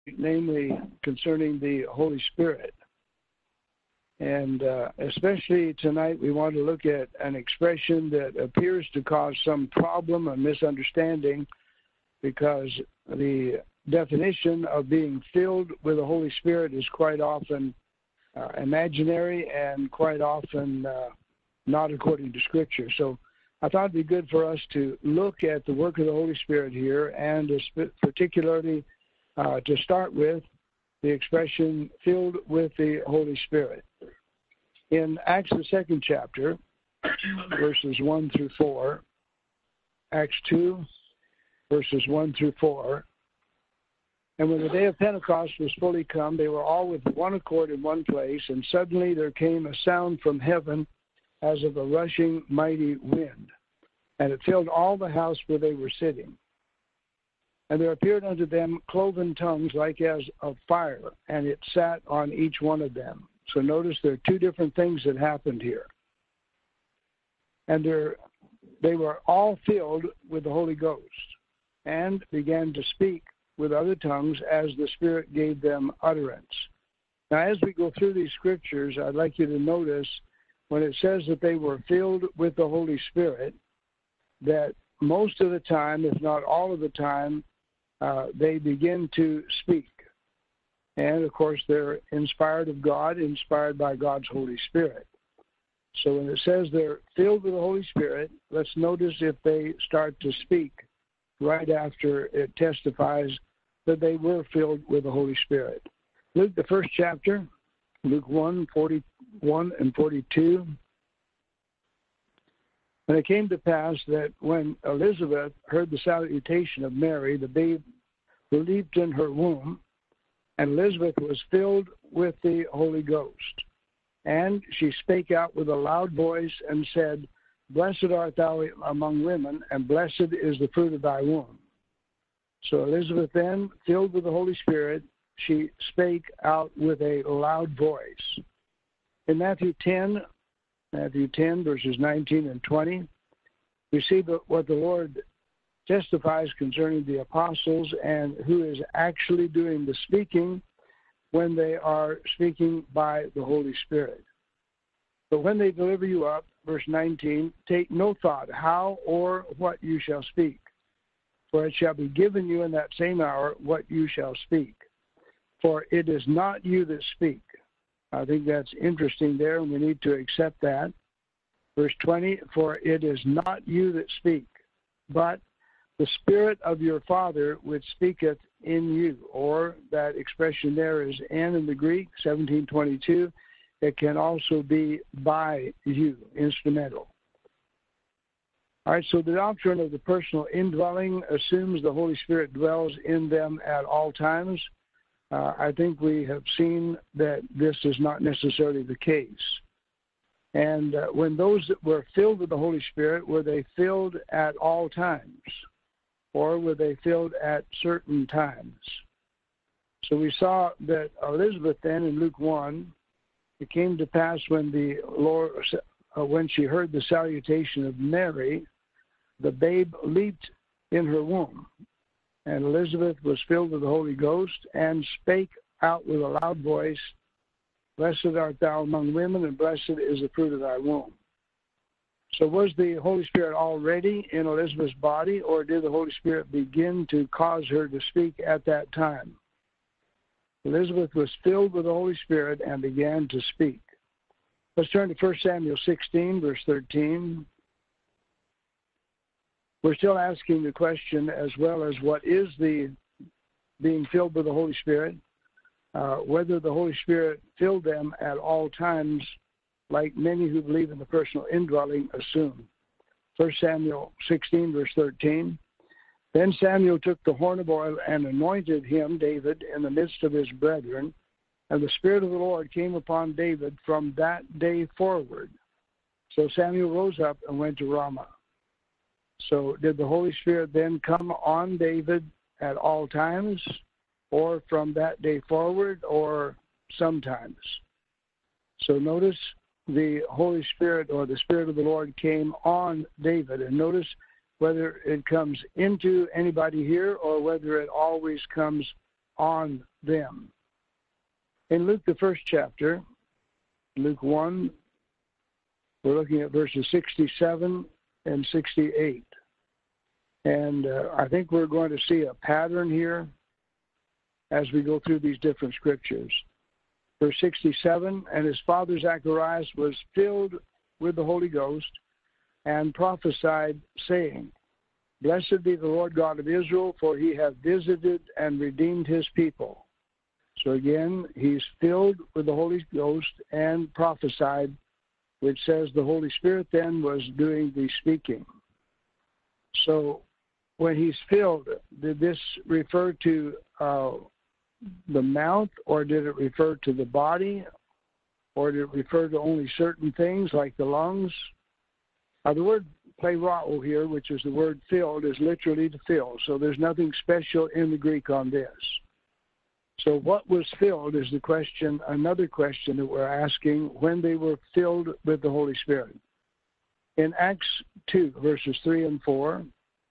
namely concerning the Holy Spirit. And especially tonight, we want to look at an expression that appears to cause some problem or misunderstanding, because the definition of being filled with the Holy Spirit is quite often imaginary and quite often not according to Scripture. So I thought it'd be good for us to look at the work of the Holy Spirit here, and particularly to start with the expression filled with the Holy Spirit. In Acts, the 2nd chapter, verses 1 through 4, Acts 2, verses 1 through 4, and when the day of Pentecost was fully come, they were all with one accord in one place, and suddenly there came a sound from heaven as of a rushing mighty wind, and it filled all the house where they were sitting. And there appeared unto them cloven tongues like as of fire, and it sat on each one of them. So notice there are two different things that happened here. And they were all filled with the Holy Ghost and began to speak with other tongues as the Spirit gave them utterance. Now, as we go through these scriptures, I'd like you to notice when it says that they were filled with the Holy Spirit, that most of the time, if not all of the time, they begin to speak. And, of course, they're inspired of God, inspired by God's Holy Spirit. So when it says they're filled with the Holy Spirit, let's notice if they start to speak right after it testifies that they were filled with the Holy Spirit. Luke, the 1st chapter, Luke 1, 41 and 42. And it came to pass that when Elizabeth heard the salutation of Mary, the babe leaped in her womb, and Elizabeth was filled with the Holy Ghost. And she spake out with a loud voice and said, Blessed art thou among women, and blessed is the fruit of thy womb. So Elizabeth then, filled with the Holy Spirit, she spake out with a loud voice. In Matthew 10, verses 19 and 20, we see what the Lord testifies concerning the apostles and who is actually doing the speaking when they are speaking by the Holy Spirit. But when they deliver you up, verse 19, take no thought how or what you shall speak, for it shall be given you in that same hour what you shall speak. For it is not you that speak. I think that's interesting there, and we need to accept that. Verse 20, for it is not you that speak, but the Spirit of your Father which speaketh in you. Or that expression there is "and" in the Greek, 1722. It can also be by you, instrumental. All right, so the doctrine of the personal indwelling assumes the Holy Spirit dwells in them at all times. I think we have seen that this is not necessarily the case. And when those that were filled with the Holy Spirit, were they filled at all times? Or were they filled at certain times? So we saw that Elizabeth then in Luke 1, it came to pass when when she heard the salutation of Mary, the babe leaped in her womb. And Elizabeth was filled with the Holy Ghost and spake out with a loud voice, Blessed art thou among women, and blessed is the fruit of thy womb. So was the Holy Spirit already in Elizabeth's body, or did the Holy Spirit begin to cause her to speak at that time? Elizabeth was filled with the Holy Spirit and began to speak. Let's turn to 1 Samuel 16, verse 13. We're still asking the question as well as what is the being filled with the Holy Spirit, whether the Holy Spirit filled them at all times, like many who believe in the personal indwelling assume. 1 Samuel 16, verse 13. Then Samuel took the horn of oil and anointed him, David, in the midst of his brethren, and the Spirit of the Lord came upon David from that day forward. So Samuel rose up and went to Ramah. So did the Holy Spirit then come on David at all times, or from that day forward, or sometimes? So notice the Holy Spirit or the Spirit of the Lord came on David. And notice whether it comes into anybody here or whether it always comes on them. In Luke, the first chapter, Luke 1, we're looking at verses 67 and 68. And I think we're going to see a pattern here as we go through these different scriptures. Verse 67, and his father Zacharias was filled with the Holy Ghost and prophesied, saying, Blessed be the Lord God of Israel, for he hath visited and redeemed his people. So again, he's filled with the Holy Ghost and prophesied, which says the Holy Spirit then was doing the speaking. So when he's filled, did this refer to the mouth, or did it refer to the body, or did it refer to only certain things like the lungs? The word plerao here, which is the word filled, is literally to fill. So there's nothing special in the Greek on this. So what was filled is the question, another question that we're asking, when they were filled with the Holy Spirit. In Acts 2, verses 3 and 4,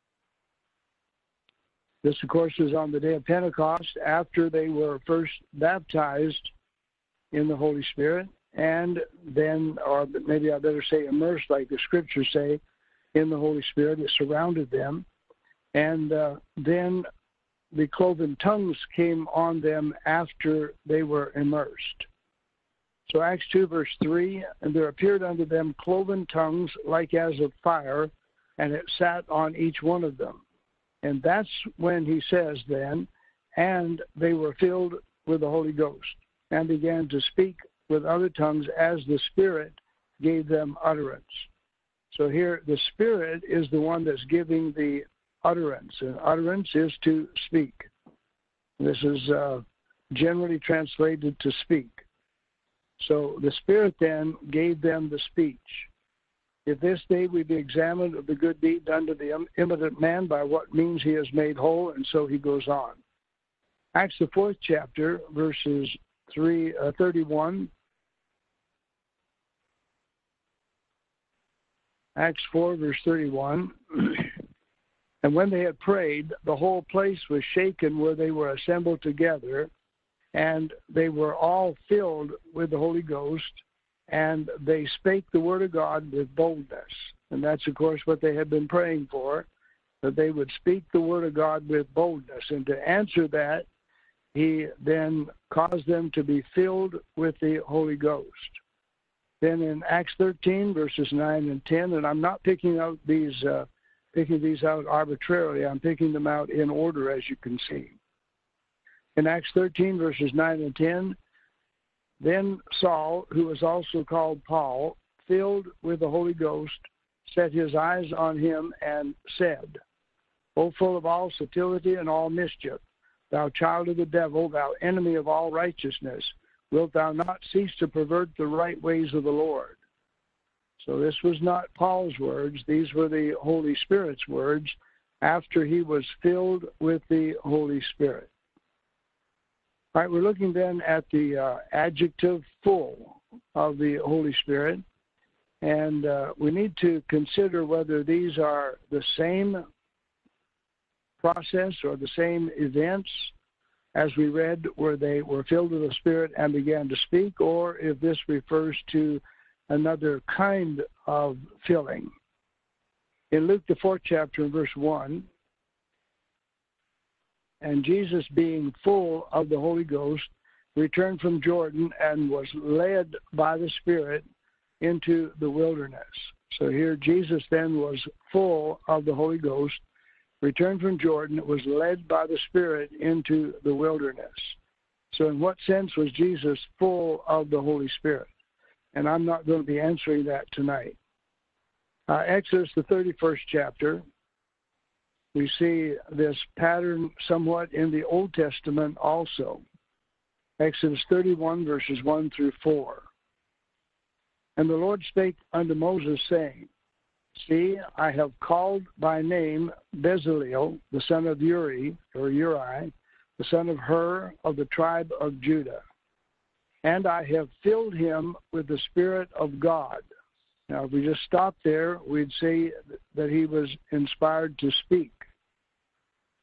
this, of course, was on the day of Pentecost, after they were first baptized in the Holy Spirit, and then, or maybe I better say immersed, like the scriptures say, in the Holy Spirit. It surrounded them. And then the cloven tongues came on them after they were immersed. So Acts 2, verse 3, and there appeared unto them cloven tongues like as of fire, and it sat on each one of them. And that's when he says then, and they were filled with the Holy Ghost, and began to speak with other tongues as the Spirit gave them utterance. So here the Spirit is the one that's giving the utterance, and utterance is to speak. This is generally translated to speak. So the Spirit then gave them the speech. If this day we be examined of the good deed done to the impotent man, by what means he is made whole, and so he goes on. Acts the 4th chapter, verses 31. Acts 4, verse 31. And when they had prayed, the whole place was shaken where they were assembled together, and they were all filled with the Holy Ghost, and they spake the word of God with boldness. And that's, of course, what they had been praying for, that they would speak the word of God with boldness. And to answer that, he then caused them to be filled with the Holy Ghost. Then in Acts 13, verses 9 and 10, and I'm not picking these out arbitrarily. I'm picking them out in order, as you can see. In Acts 13, verses 9 and 10, then Saul, who was also called Paul, filled with the Holy Ghost, set his eyes on him and said, O full of all subtlety and all mischief, thou child of the devil, thou enemy of all righteousness, wilt thou not cease to pervert the right ways of the Lord? So this was not Paul's words. These were the Holy Spirit's words after he was filled with the Holy Spirit. All right, we're looking then at the adjective full of the Holy Spirit, and we need to consider whether these are the same process or the same events as we read where they were filled with the Spirit and began to speak, or if this refers to another kind of filling. In Luke, the 4th chapter, in verse 1, and Jesus, being full of the Holy Ghost, returned from Jordan and was led by the Spirit into the wilderness. So here Jesus then was full of the Holy Ghost, returned from Jordan, was led by the Spirit into the wilderness. So in what sense was Jesus full of the Holy Spirit? And I'm not going to be answering that tonight. Exodus, the 31st chapter, we see this pattern somewhat in the Old Testament also. Exodus 31, verses 1 through 4. And the Lord spake unto Moses, saying, See, I have called by name Bezaleel, the son of Uri, the son of Hur, of the tribe of Judah. And I have filled him with the Spirit of God. Now, if we just stop there, we'd say that he was inspired to speak.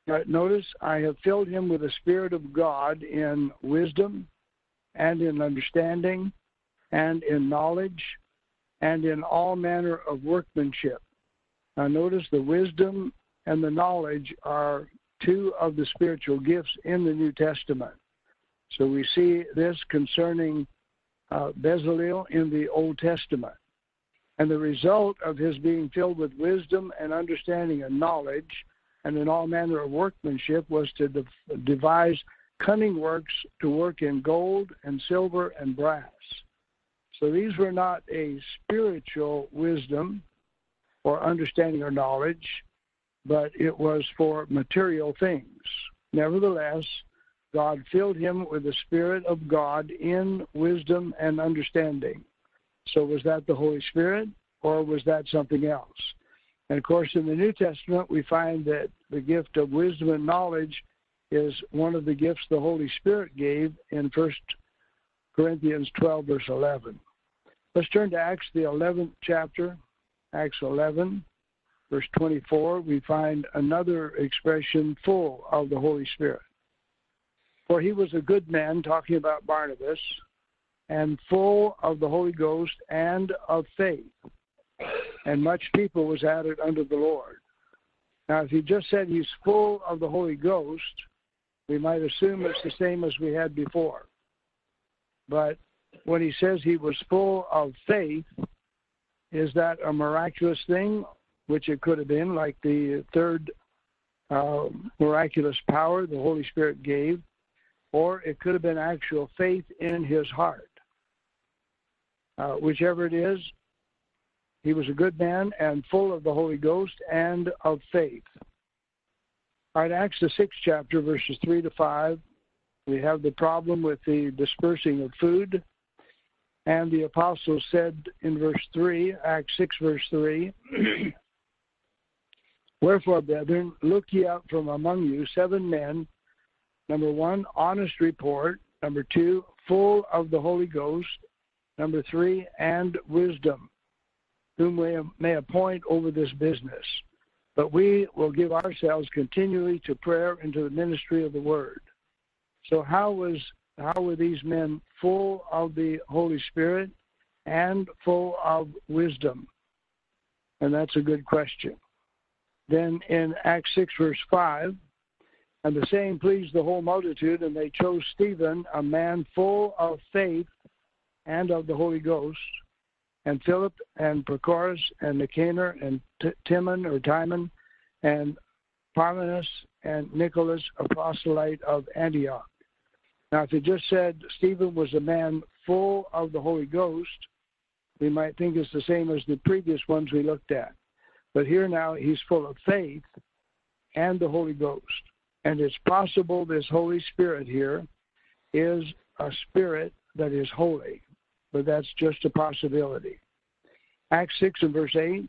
Notice, I have filled him with the Spirit of God in wisdom and in understanding and in knowledge and in all manner of workmanship. Now notice the wisdom and the knowledge are two of the spiritual gifts in the New Testament. So we see this concerning Bezalel in the Old Testament. And the result of his being filled with wisdom and understanding and knowledge and in all manner of workmanship was to devise cunning works to work in gold and silver and brass. So these were not a spiritual wisdom or understanding or knowledge, but it was for material things. Nevertheless, God filled him with the Spirit of God in wisdom and understanding. So was that the Holy Spirit, or was that something else? And of course, in the New Testament, we find that the gift of wisdom and knowledge is one of the gifts the Holy Spirit gave in 1 Corinthians 12, verse 11. Let's turn to Acts, the 11th chapter, Acts 11, verse 24. We find another expression full of the Holy Spirit. For he was a good man, talking about Barnabas, and full of the Holy Ghost and of faith. And much people was added unto the Lord. Now, if he just said he's full of the Holy Ghost, we might assume it's the same as we had before. But when he says he was full of faith, is that a miraculous thing? Which it could have been, like the third miraculous power the Holy Spirit gave, or it could have been actual faith in his heart. Whichever it is, he was a good man and full of the Holy Ghost and of faith. All right, Acts the 6th chapter, verses 3 to 5. We have the problem with the dispersing of food. And the apostles said in verse 3, Acts 6, verse 3, Wherefore, brethren, look ye out from among you 7 men, number 1, honest report, number 2, full of the Holy Ghost, number 3, and wisdom, whom we may appoint over this business. But we will give ourselves continually to prayer and to the ministry of the word. So how were these men full of the Holy Spirit and full of wisdom? And that's a good question. Then in Acts 6, verse 5, and the saying pleased the whole multitude, and they chose Stephen, a man full of faith and of the Holy Ghost, and Philip and Prochorus and Nicanor and Timon, and Parmenas and Nicholas, a proselyte of Antioch. Now, if it just said Stephen was a man full of the Holy Ghost, we might think it's the same as the previous ones we looked at. But here now, he's full of faith and the Holy Ghost. And it's possible this Holy Spirit here is a spirit that is holy. But that's just a possibility. Acts 6 and verse 8,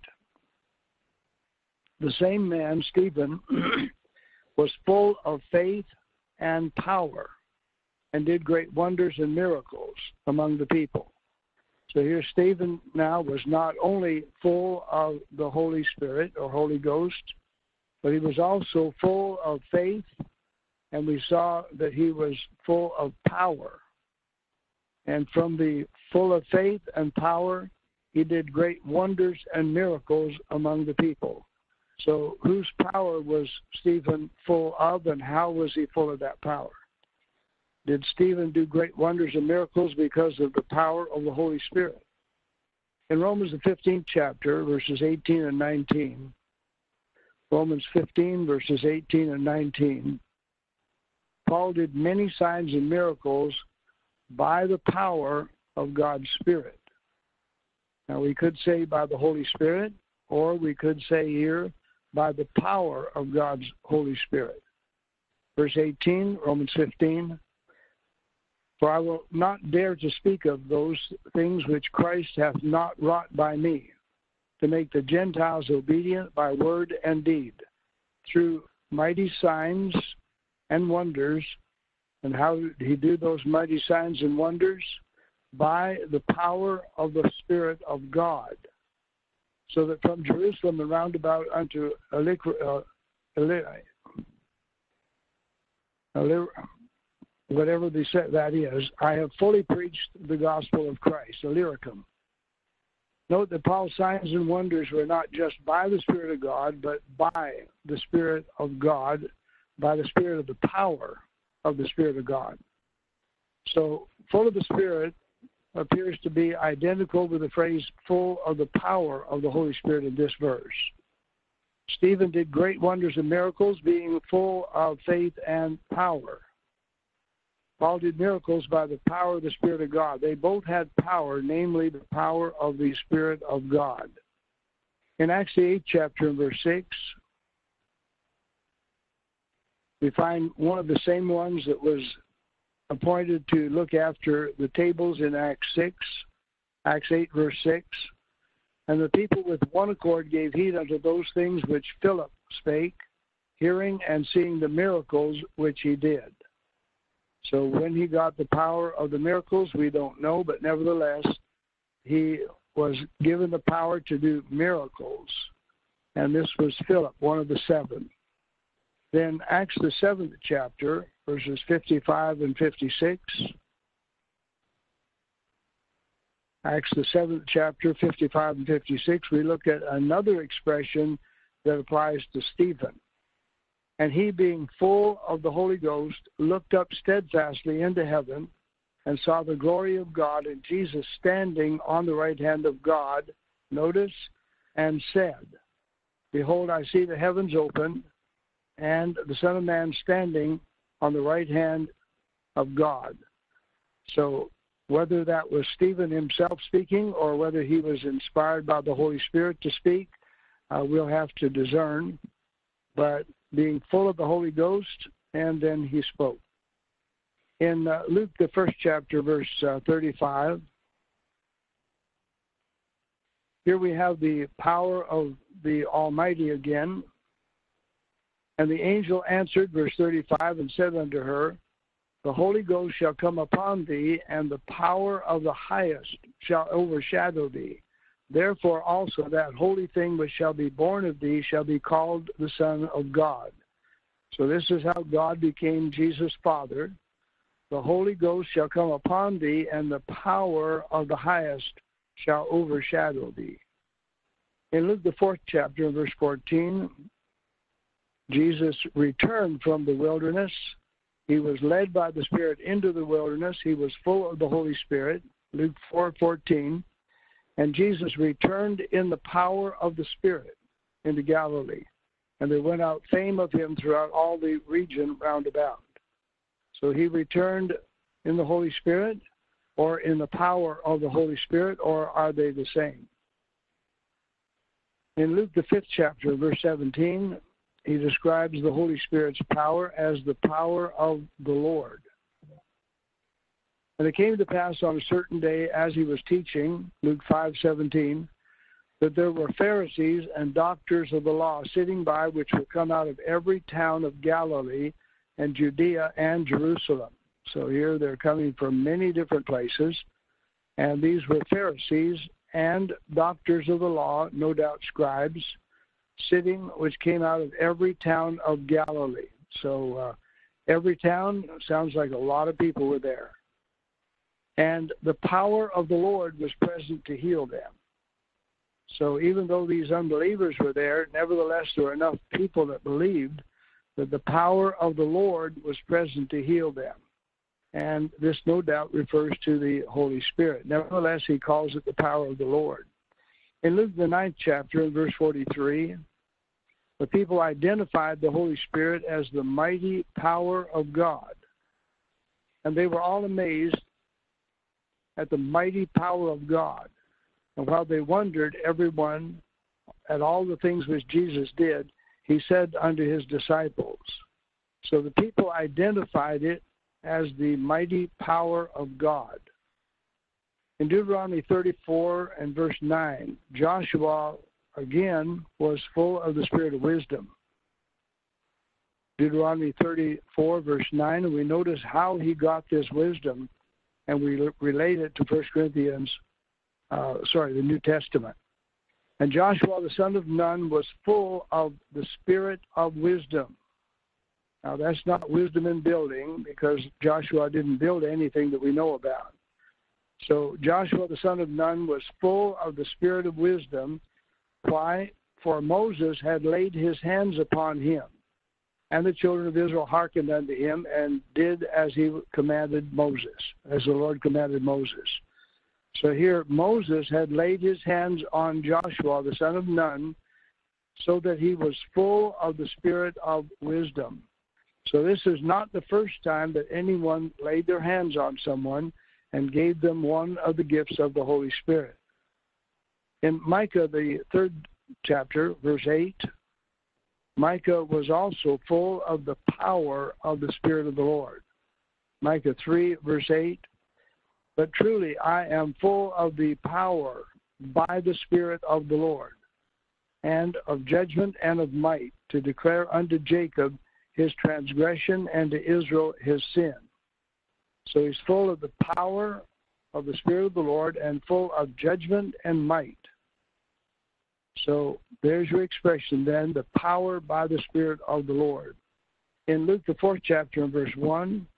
the same man, Stephen, was full of faith and power, and did great wonders and miracles among the people. So here Stephen now was not only full of the Holy Spirit or Holy Ghost, but he was also full of faith, and we saw that he was full of power. And from the full of faith and power, he did great wonders and miracles among the people. So whose power was Stephen full of, and how was he full of that power? Did Stephen do great wonders and miracles because of the power of the Holy Spirit? In Romans the 15th chapter, verses 18 and 19, Romans 15, verses 18 and 19, Paul did many signs and miracles by the power of God's Spirit. Now, we could say by the Holy Spirit, or we could say here by the power of God's Holy Spirit. Verse 18, Romans 15, For I will not dare to speak of those things which Christ hath not wrought by me, to make the Gentiles obedient by word and deed, through mighty signs and wonders. And how did he do those mighty signs and wonders? By the power of the Spirit of God. So that from Jerusalem and round about unto whatever they said that is, I have fully preached the gospel of Christ, Illyricum. Note that Paul's signs and wonders were not just by the Spirit of God, but by the Spirit of God, by the Spirit of the power of the Spirit of God. So, full of the Spirit appears to be identical with the phrase full of the power of the Holy Spirit in this verse. Stephen did great wonders and miracles, being full of faith and power. Paul did miracles by the power of the Spirit of God. They both had power, namely the power of the Spirit of God. In Acts the 8th chapter and verse 6, we find one of the same ones that was appointed to look after the tables in Acts 6, Acts 8 verse 6. And the people with one accord gave heed unto those things which Philip spake, hearing and seeing the miracles which he did. So when he got the power of the miracles, we don't know, but nevertheless, he was given the power to do miracles. And this was Philip, one of the seven. Then Acts the 7th chapter, verses 55 and 56. Acts the 7th chapter, 55 and 56, we look at another expression that applies to Stephen. And he, being full of the Holy Ghost, looked up steadfastly into heaven and saw the glory of God and Jesus standing on the right hand of God, notice, and said, Behold, I see the heavens open, and the Son of Man standing on the right hand of God. So whether that was Stephen himself speaking or whether he was inspired by the Holy Spirit to speak, we'll have to discern. But being full of the Holy Ghost, and then he spoke. In Luke, the 1st chapter, verse 35, here we have the power of the Almighty again. And the angel answered, verse 35, and said unto her, The Holy Ghost shall come upon thee, and the power of the Highest shall overshadow thee. Therefore also that holy thing which shall be born of thee shall be called the Son of God. So this is how God became Jesus' Father. The Holy Ghost shall come upon thee, and the power of the Highest shall overshadow thee. In Luke, the 4th chapter, verse 14, Jesus returned from the wilderness. He was led by the Spirit into the wilderness. He was full of the Holy Spirit, Luke 4:14. And Jesus returned in the power of the Spirit into Galilee. And there went out fame of him throughout all the region round about. So he returned in the Holy Spirit or in the power of the Holy Spirit, or are they the same? In Luke, the 5th chapter, verse 17, he describes the Holy Spirit's power as the power of the Lord. And it came to pass on a certain day as he was teaching, Luke 5:17, that there were Pharisees and doctors of the law sitting by, which were come out of every town of Galilee and Judea and Jerusalem. So here they're coming from many different places. And these were Pharisees and doctors of the law, no doubt scribes, sitting, which came out of every town of Galilee. So every town, sounds like a lot of people were there. And the power of the Lord was present to heal them. So even though these unbelievers were there, nevertheless there were enough people that believed that the power of the Lord was present to heal them. And this no doubt refers to the Holy Spirit. Nevertheless, he calls it the power of the Lord. In Luke, the 9th chapter, in verse 43, the people identified the Holy Spirit as the mighty power of God. And they were all amazed at the mighty power of God. And while they wondered, everyone, at all the things which Jesus did, he said unto his disciples. So the people identified it as the mighty power of God. In Deuteronomy 34 and verse 9, Joshua again was full of the spirit of wisdom. Deuteronomy 34 verse 9, and we notice how he got this wisdom, and we relate it to 1 Corinthians, the New Testament. And Joshua the son of Nun was full of the spirit of wisdom. Now, that's not wisdom in building, because Joshua didn't build anything that we know about. So Joshua, the son of Nun, was full of the spirit of wisdom. Why? For Moses had laid his hands upon him, and the children of Israel hearkened unto him and did as he commanded Moses, as the Lord commanded Moses. So here Moses had laid his hands on Joshua, the son of Nun, so that he was full of the spirit of wisdom. So this is not the first time that anyone laid their hands on someone and gave them one of the gifts of the Holy Spirit. In Micah, the 3rd chapter, verse 8, Micah was also full of the power of the Spirit of the Lord. Micah 3, verse 8, but truly I am full of the power by the Spirit of the Lord, and of judgment and of might, to declare unto Jacob his transgression and to Israel his sin. So he's full of the power of the Spirit of the Lord and full of judgment and might. So there's your expression then, the power by the Spirit of the Lord. In Luke, the 4th chapter, and verse 1,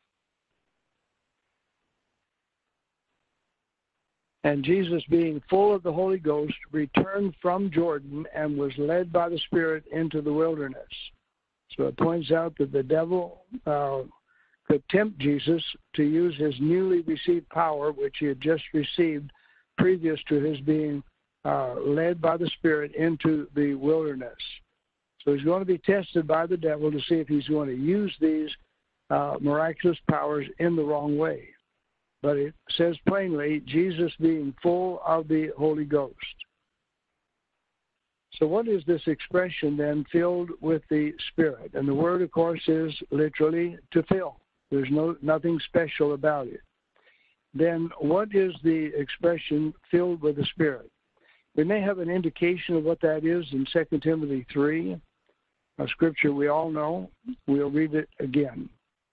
and Jesus, being full of the Holy Ghost, returned from Jordan and was led by the Spirit into the wilderness. So it points out that the devil could tempt Jesus to use his newly received power, which he had just received previous to his being led by the Spirit into the wilderness. So he's going to be tested by the devil to see if he's going to use these miraculous powers in the wrong way. But it says plainly, Jesus being full of the Holy Ghost. So what is this expression then, filled with the Spirit? And the word, of course, is literally to fill. There's nothing special about it. Then what is the expression filled with the Spirit? We may have an indication of what that is in 2 Timothy 3, a scripture we all know. We'll read it again.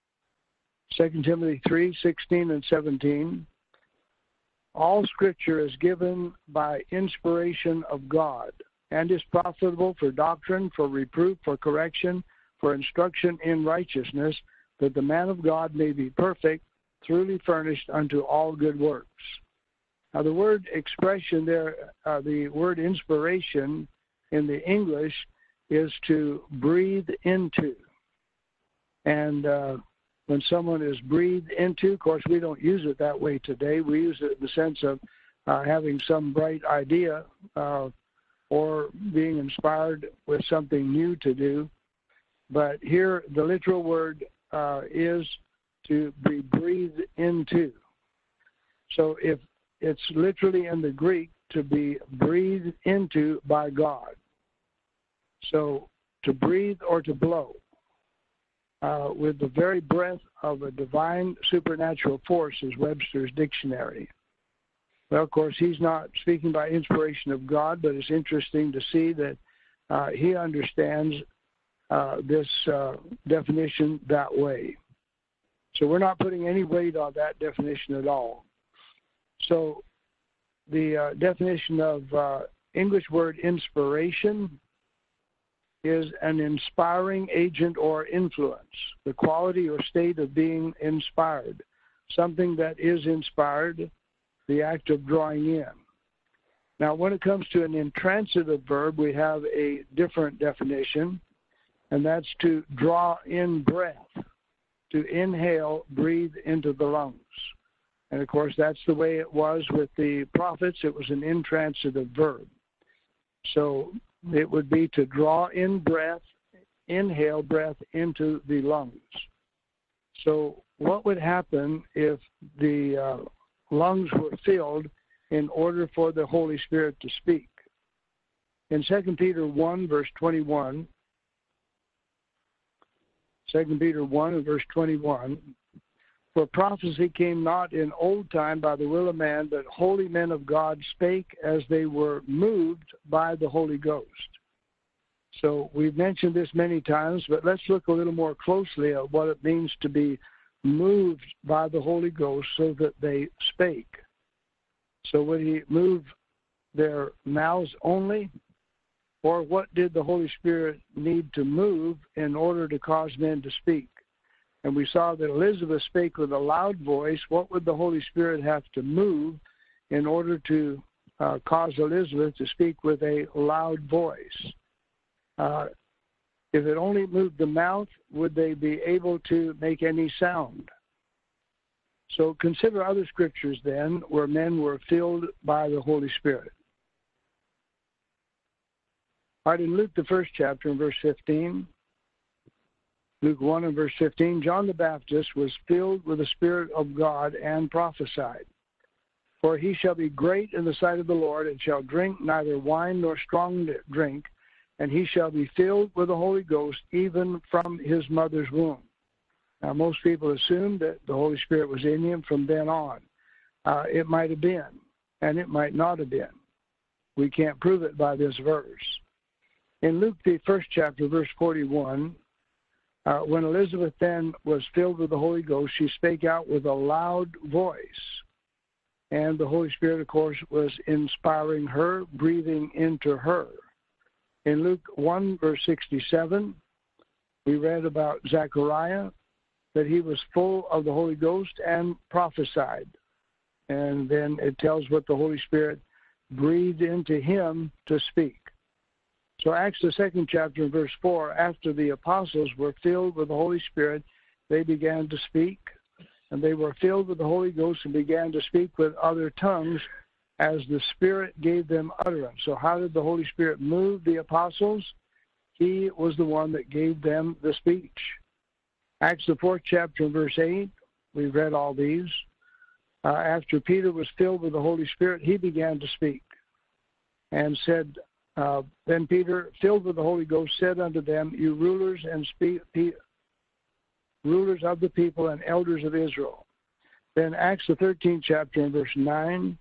2 Timothy 3, 16 and 17. All Scripture is given by inspiration of God, and is profitable for doctrine, for reproof, for correction, for instruction in righteousness, that the man of God may be perfect, truly furnished unto all good works. Now the word expression there, the word inspiration in the English is to breathe into. And when someone is breathed into, of course we don't use it that way today. We use it in the sense of having some bright idea or being inspired with something new to do. But here the literal word is to be breathed into. So if it's literally in the Greek to be breathed into by God. So to breathe or to blow with the very breath of a divine supernatural force is Webster's dictionary. Well, of course, he's not speaking by inspiration of God, but it's interesting to see that he understands this definition that way. So we're not putting any weight on that definition at all. So the definition of English word inspiration is an inspiring agent or influence, the quality or state of being inspired, something that is inspired, the act of drawing in. Now, when it comes to an intransitive verb, we have a different definition, and that's to draw in breath, to inhale, breathe into the lungs. And, of course, that's the way it was with the prophets. It was an intransitive verb. So it would be to draw in breath, inhale breath into the lungs. So what would happen if the lungs were filled in order for the Holy Spirit to speak? In 2 Peter 1, verse 21, 2 Peter 1 and verse 21, for prophecy came not in old time by the will of man, but holy men of God spake as they were moved by the Holy Ghost. So we've mentioned this many times, but let's look a little more closely at what it means to be moved by the Holy Ghost so that they spake. So would he move their mouths only, Or what did the Holy Spirit need to move in order to cause men to speak? And we saw that Elizabeth spake with a loud voice. What would the Holy Spirit have to move in order to cause Elizabeth to speak with a loud voice? If it only moved the mouth, would they be able to make any sound? So consider other scriptures then where men were filled by the Holy Spirit. All right, in Luke, the first chapter, in verse 15, Luke 1 and verse 15, John the Baptist was filled with the Spirit of God and prophesied. For he shall be great in the sight of the Lord, and shall drink neither wine nor strong drink, and he shall be filled with the Holy Ghost even from his mother's womb. Now, most people assume that the Holy Spirit was in him from then on. It might have been, and it might not have been. We can't prove it by this verse. In Luke, the first chapter, verse 41, when Elizabeth then was filled with the Holy Ghost, she spake out with a loud voice. And the Holy Spirit, of course, was inspiring her, breathing into her. In Luke 1, verse 67, we read about Zechariah, that he was full of the Holy Ghost and prophesied. And then it tells what the Holy Spirit breathed into him to speak. So Acts, the second chapter, verse 4, after the apostles were filled with the Holy Spirit, they began to speak, and they were filled with the Holy Ghost and began to speak with other tongues as the Spirit gave them utterance. So how did the Holy Spirit move the apostles? He was the one that gave them the speech. Acts, the fourth chapter, verse 8, we've read all these. After Peter was filled with the Holy Spirit, he began to speak and said, then Peter, filled with the Holy Ghost, said unto them, you rulers and rulers of the people and elders of Israel. Then Acts, the 13th chapter, and verse 9.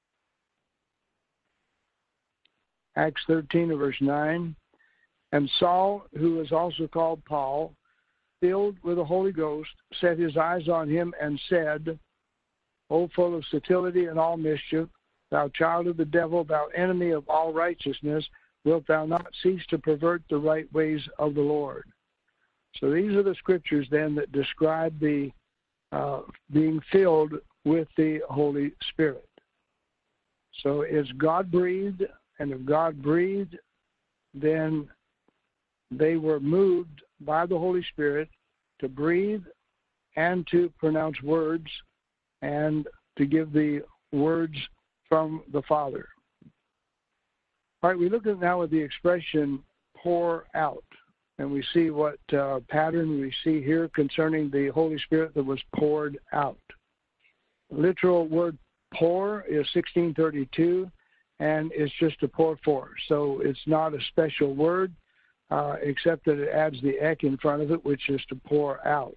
Acts 13 and verse 9. And Saul, who was also called Paul, filled with the Holy Ghost, set his eyes on him and said, O full of subtlety and all mischief, thou child of the devil, thou enemy of all righteousness, wilt thou not cease to pervert the right ways of the Lord? So these are the scriptures then that describe the being filled with the Holy Spirit. So it's God-breathed, and if God breathed, then they were moved by the Holy Spirit to breathe and to pronounce words and to give the words from the Father. All right, we look at now at the expression pour out, and we see what pattern we see here concerning the Holy Spirit that was poured out. The literal word pour is 1632, and it's just to pour forth. So it's not a special word, except that it adds the ek in front of it, which is to pour out.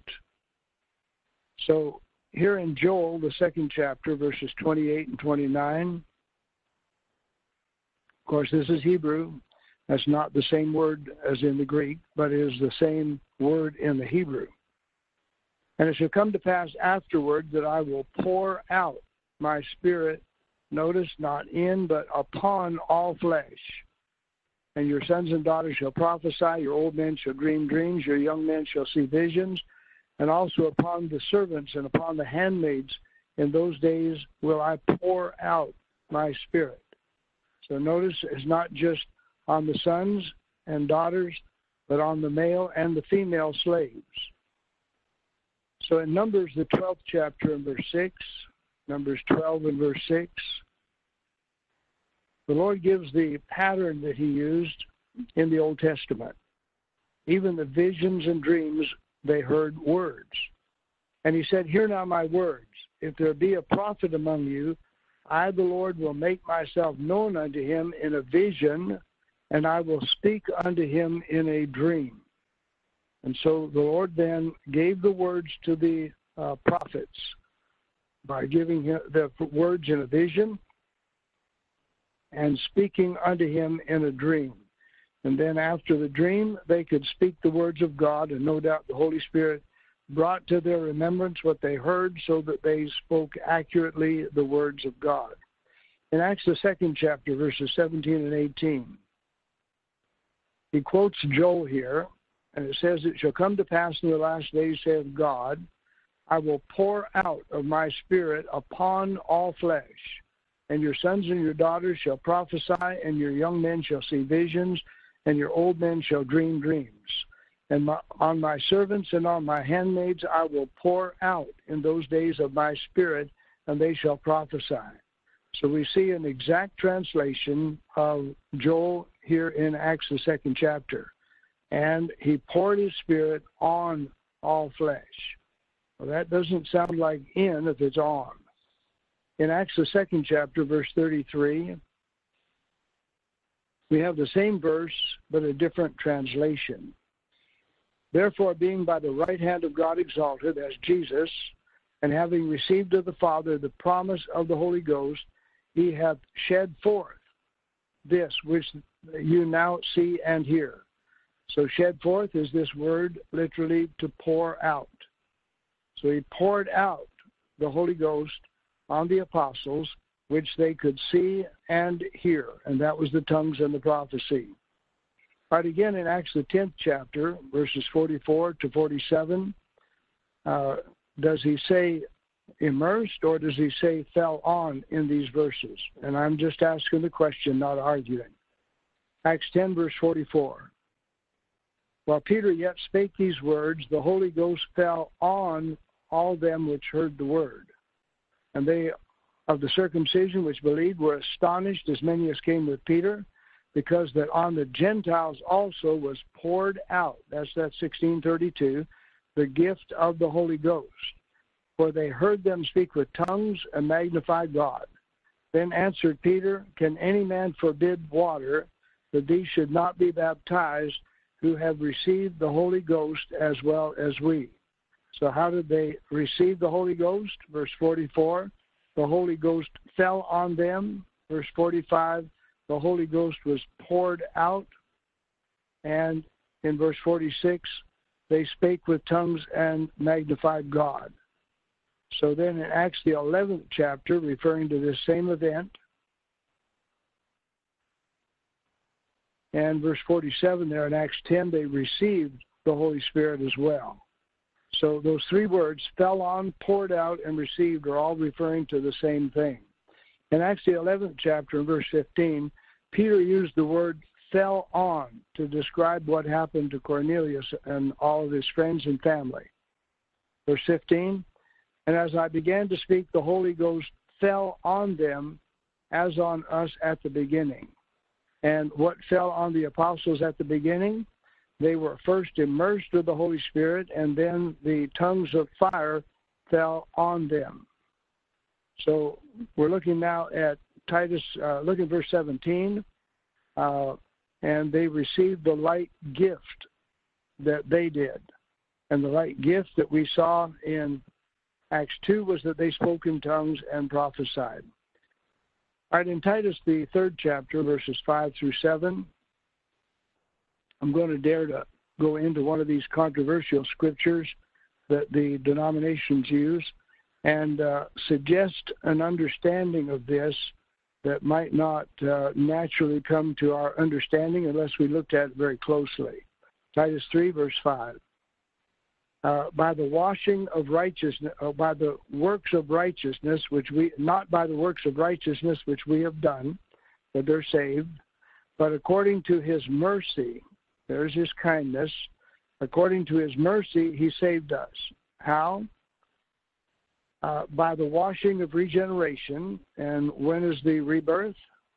So here in Joel, the second chapter, verses 28 and 29, of course, this is Hebrew. That's not the same word as in the Greek, but it is the same word in the Hebrew. And it shall come to pass afterward that I will pour out my spirit, notice, not in, but upon all flesh. And your sons and daughters shall prophesy, your old men shall dream dreams, your young men shall see visions, and also upon the servants and upon the handmaids in those days will I pour out my spirit. So notice it's not just on the sons and daughters, but on the male and the female slaves. So in Numbers, the 12th chapter and verse 6, Numbers 12 and verse 6, the Lord gives the pattern that he used in the Old Testament. Even the visions and dreams, they heard words. And he said, hear now my words. If there be a prophet among you, I, the Lord, will make myself known unto him in a vision, and I will speak unto him in a dream. And so the Lord then gave the words to the prophets by giving him the words in a vision and speaking unto him in a dream. And then after the dream, they could speak the words of God, and no doubt the Holy Spirit brought to their remembrance what they heard so that they spoke accurately the words of God. In Acts, the second chapter, verses 17 and 18, he quotes Joel here, and it says, "It shall come to pass in the last days, saith God, I will pour out of my spirit upon all flesh, and your sons and your daughters shall prophesy, and your young men shall see visions, and your old men shall dream dreams. And on my servants and on my handmaids I will pour out in those days of my spirit, and they shall prophesy." So we see an exact translation of Joel here in Acts, the 2nd chapter. And he poured his spirit on all flesh. Well, that doesn't sound like in if it's on. In Acts, the 2nd chapter, verse 33, we have the same verse, but a different translation. "Therefore, being by the right hand of God exalted as Jesus, and having received of the Father the promise of the Holy Ghost, he hath shed forth this which you now see and hear." So shed forth is this word literally to pour out. So he poured out the Holy Ghost on the apostles, which they could see and hear, and that was the tongues and the prophecy. Right, again in Acts, the 10th chapter, verses 44 to 47, does he say immersed, or does he say fell on in these verses? And I'm just asking the question, not arguing. Acts 10, verse 44. "While Peter yet spake these words, the Holy Ghost fell on all them which heard the word. And they of the circumcision which believed were astonished, as many as came with Peter, because that on the Gentiles also was poured out," that's that 16:32, "the gift of the Holy Ghost. For they heard them speak with tongues and magnify God. Then answered Peter, Can any man forbid water, that these should not be baptized, who have received the Holy Ghost as well as we?" So how did they receive the Holy Ghost? Verse 44, the Holy Ghost fell on them. Verse 45, the Holy Ghost was poured out. And in verse 46, they spake with tongues and magnified God. So then in Acts, the 11th chapter, referring to this same event, and verse 47 there in Acts 10, they received the Holy Spirit as well. So those three words, fell on, poured out, and received, are all referring to the same thing. In Acts, the 11th chapter, in verse 15, Peter used the word fell on to describe what happened to Cornelius and all of his friends and family. Verse 15, "And as I began to speak, the Holy Ghost fell on them as on us at the beginning." And what fell on the apostles at the beginning? They were first immersed with the Holy Spirit, and then the tongues of fire fell on them. So we're looking now at Titus, look at verse 17, and they received the like gift that they did. And the like gift that we saw in Acts 2 was that they spoke in tongues and prophesied. All right, in Titus, the 3rd chapter, verses 5 through 7, I'm going to dare to go into one of these controversial scriptures that the denominations use and suggest an understanding of this that might not naturally come to our understanding unless we looked at it very closely. Titus 3, verse 5. By the washing of righteousness, by the works of righteousness, not by the works of righteousness which we have done, that they're saved, but according to his mercy, there's his kindness, according to his mercy, he saved us. How? By the washing of regeneration, and when is the rebirth?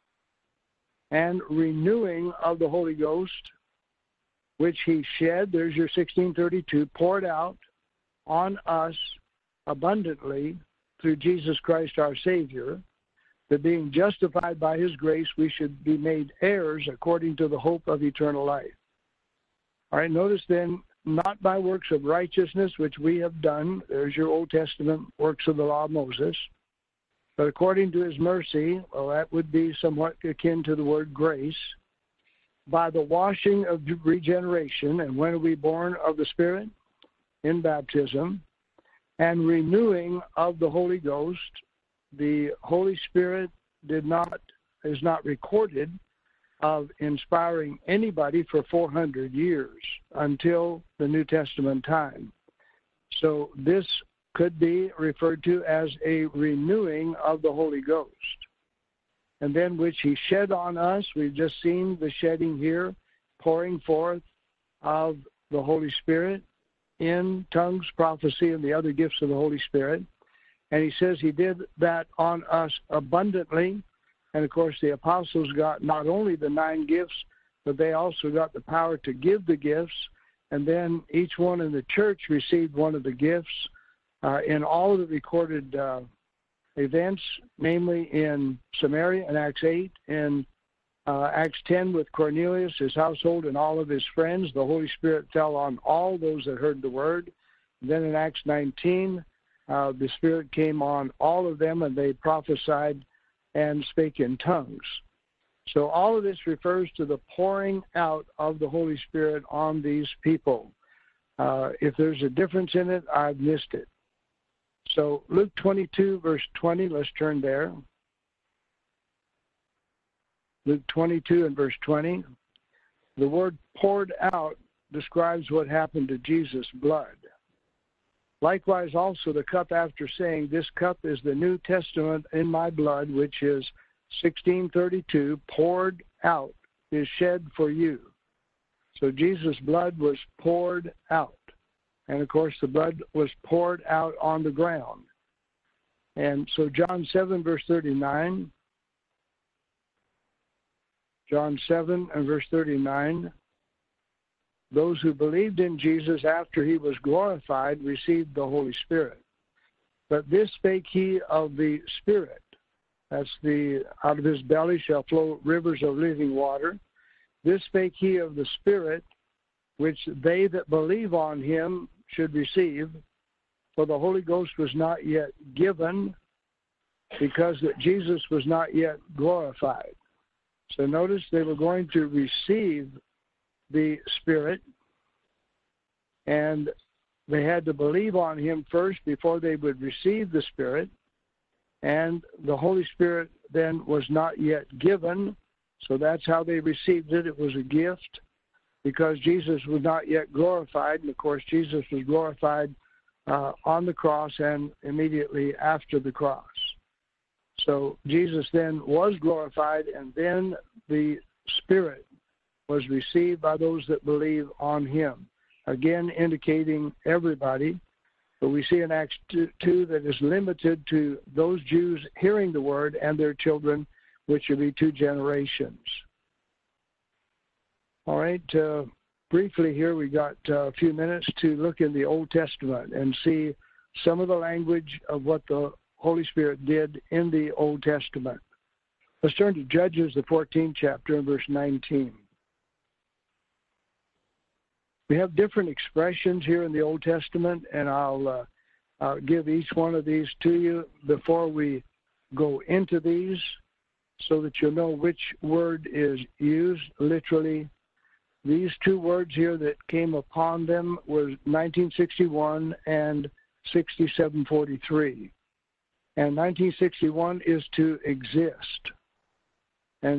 And renewing of the Holy Ghost, which he shed, there's your 16:32, poured out on us abundantly through Jesus Christ our Savior, that being justified by his grace, we should be made heirs according to the hope of eternal life. All right, notice then, not by works of righteousness which we have done, there's your Old Testament works of the law of Moses, but according to his mercy, well, that would be somewhat akin to the word grace, by the washing of regeneration. And when are we born of the Spirit? In baptism. And renewing of the Holy Ghost. The Holy Spirit is not recorded of inspiring anybody for 400 years until the New Testament time. So this could be referred to as a renewing of the Holy Ghost. And then which he shed on us. We've just seen the shedding here, pouring forth of the Holy Spirit in tongues, prophecy, and the other gifts of the Holy Spirit. And he says he did that on us abundantly. And, of course, the apostles got not only the 9 gifts, but they also got the power to give the gifts. And then each one in the church received one of the gifts in all of the recorded events, namely in Samaria in Acts 8, in Acts 10 with Cornelius, his household, and all of his friends. The Holy Spirit fell on all those that heard the word. And then in Acts 19, the Spirit came on all of them, and they prophesied and spake in tongues. So all of this refers to the pouring out of the Holy Spirit on these people. If there's a difference in it, I've missed it. So Luke 22, verse 20, let's turn there. Luke 22 and verse 20. The word poured out describes what happened to Jesus' blood. Likewise also the cup after saying, this cup is the New Testament in my blood, which is 16:32, poured out, is shed for you. So Jesus' blood was poured out. And, of course, the blood was poured out on the ground. And so John 7, verse 39, John 7 and verse 39, those who believed in Jesus after he was glorified received the Holy Spirit. But this spake he of the Spirit. That's out of his belly shall flow rivers of living water. This spake he of the Spirit, which they that believe on him should receive, for the Holy Ghost was not yet given, because that Jesus was not yet glorified. So notice they were going to receive the Spirit, and they had to believe on him first before they would receive the Spirit, and the Holy Spirit then was not yet given, so that's how they received it. It was a gift, because Jesus was not yet glorified, and of course Jesus was glorified on the cross and immediately after the cross. So Jesus then was glorified, and then the Spirit was received by those that believe on him. Again, indicating everybody, but we see in Acts 2 that is limited to those Jews hearing the word and their children, which will be 2 generations. All right, briefly here, we got a few minutes to look in the Old Testament and see some of the language of what the Holy Spirit did in the Old Testament. Let's turn to Judges, the 14th chapter, and verse 19. We have different expressions here in the Old Testament, and I'll give each one of these to you before we go into these, so that you'll know which word is used literally. These 2 words here that came upon them was 1961 and 6743. And 1961 is to exist. And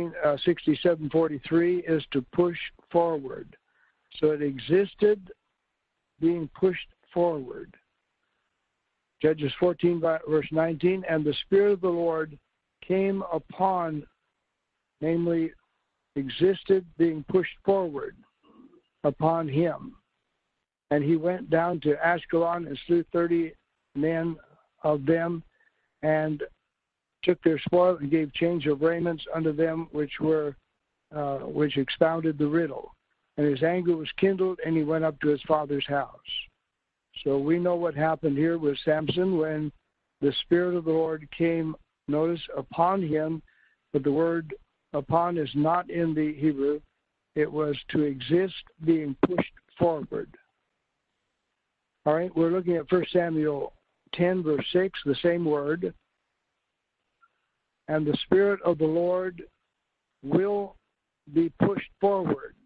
6743 is to push forward. So it existed being pushed forward. Judges 14, verse 19, and the Spirit of the Lord came upon, namely, existed being pushed forward upon him. And he went down to Ashkelon and slew 30 men of them, and took their spoil and gave change of raiments unto them which expounded the riddle. And his anger was kindled, and he went up to his father's house. So we know what happened here with Samson when the Spirit of the Lord came, notice, upon him, but the word upon is not in the Hebrew. It was to exist being pushed forward. All right, we're looking at 1 Samuel 10, verse 6, the same word. And the Spirit of the Lord will be pushed forward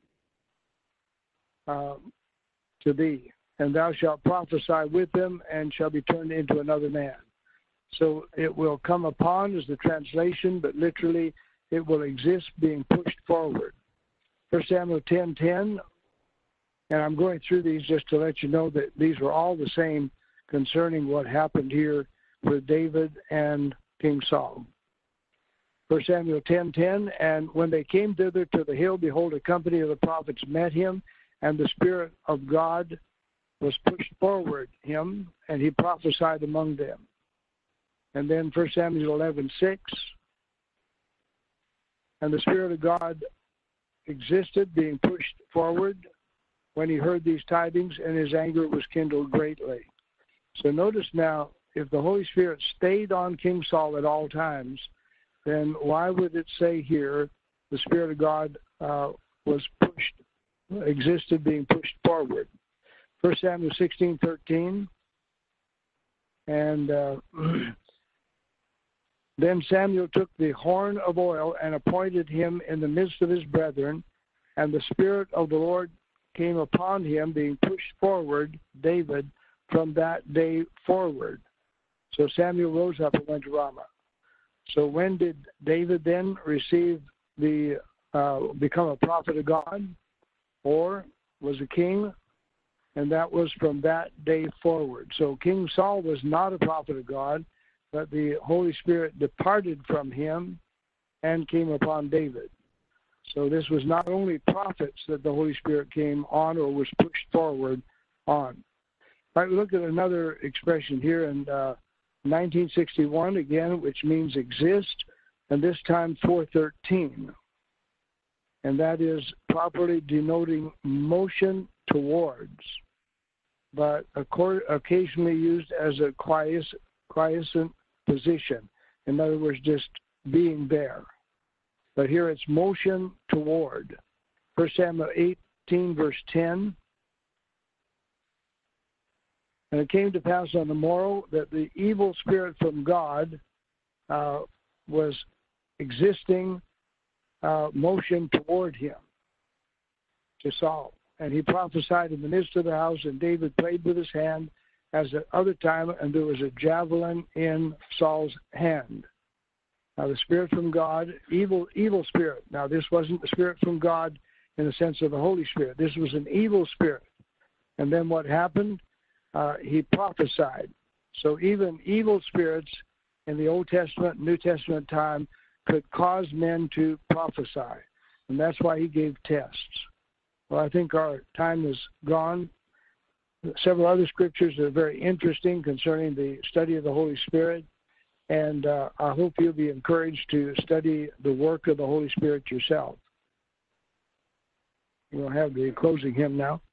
to thee, and thou shalt prophesy with them, and shall be turned into another man. So it will come upon is the translation, but literally it will exist being pushed forward. 1 Samuel 10:10, and I'm going through these just to let you know that these were all the same concerning what happened here with David and King Saul. 1 Samuel 10:10, and when they came thither to the hill, behold, a company of the prophets met him, and the Spirit of God was pushed forward him, and he prophesied among them. And then 1 Samuel 11:6, and the Spirit of God existed, being pushed forward when he heard these tidings, and his anger was kindled greatly. So notice now, if the Holy Spirit stayed on King Saul at all times, then why would it say here the Spirit of God existed, being pushed forward? 1 Samuel 16:13, and then Samuel took the horn of oil and appointed him in the midst of his brethren, and the Spirit of the Lord came upon him, being pushed forward, David, from that day forward. So Samuel rose up and went to Ramah. So when did David then receive become a prophet of God, or was a king? And that was from that day forward. So King Saul was not a prophet of God, but the Holy Spirit departed from him and came upon David. So this was not only prophets that the Holy Spirit came on or was pushed forward on. All right, we look at another expression here in 1961, again, which means exist, and this time 413. And that is properly denoting motion towards, but occasionally used as a quiescent position. In other words, just being there. But here it's motion toward. 1 Samuel 18, verse 10. And it came to pass on the morrow that the evil spirit from God was existing motion toward him, to Saul. And he prophesied in the midst of the house, and David played with his hand as at other time, and there was a javelin in Saul's hand. Now the spirit from God, evil spirit. Now this wasn't the spirit from God in the sense of the Holy Spirit. This was an evil spirit. And then what happened? He prophesied. So even evil spirits in the Old Testament, New Testament time could cause men to prophesy. And that's why he gave tests. Well, I think our time is gone. Several other scriptures that are very interesting concerning the study of the Holy Spirit. And I hope you'll be encouraged to study the work of the Holy Spirit yourself. We'll have the closing hymn now.